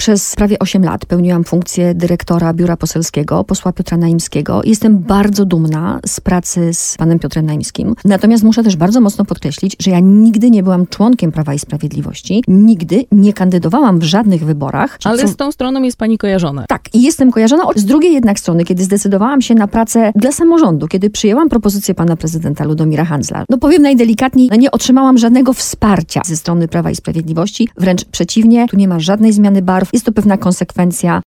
Przez prawie 8 lat pełniłam funkcję dyrektora Biura Poselskiego posła Piotra Naimskiego. Jestem bardzo dumna z pracy z panem Piotrem Naimskim. Natomiast muszę też bardzo mocno podkreślić, że ja nigdy nie byłam członkiem Prawa i Sprawiedliwości. Nigdy nie kandydowałam w żadnych wyborach. Ale z tą stroną jest pani kojarzona. Tak, i jestem kojarzona. Z drugiej jednak strony, kiedy zdecydowałam się na pracę dla samorządu, kiedy przyjęłam propozycję pana prezydenta Ludomira Handzla, powiem najdelikatniej, nie otrzymałam żadnego wsparcia ze strony Prawa i Sprawiedliwości. Wręcz przeciwnie, tu nie ma żadnej zmiany barw. Jest to pewna konsekwencja